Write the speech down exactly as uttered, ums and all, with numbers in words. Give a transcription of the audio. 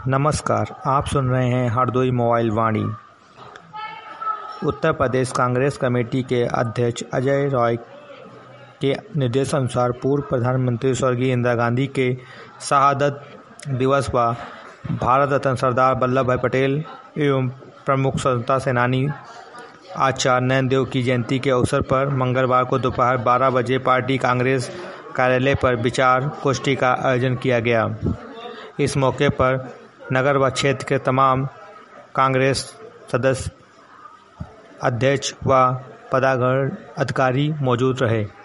नमस्कार, आप सुन रहे हैं हरदोई मोबाइल वाणी। उत्तर प्रदेश कांग्रेस कमेटी के अध्यक्ष अजय रॉय के निर्देशानुसार पूर्व प्रधानमंत्री स्वर्गीय इंदिरा गांधी के शहादत दिवस व भारत रत्न सरदार वल्लभ भाई पटेल एवं प्रमुख स्वतंत्रता सेनानी आचार्य नैनदेव की जयंती के अवसर पर मंगलवार को दोपहर बारह बजे पार्टी कांग्रेस कार्यालय पर विचार गोष्ठी का आयोजन किया गया। इस मौके पर नगर व क्षेत्र के तमाम कांग्रेस सदस्य, अध्यक्ष व पदाधिकारी मौजूद रहे।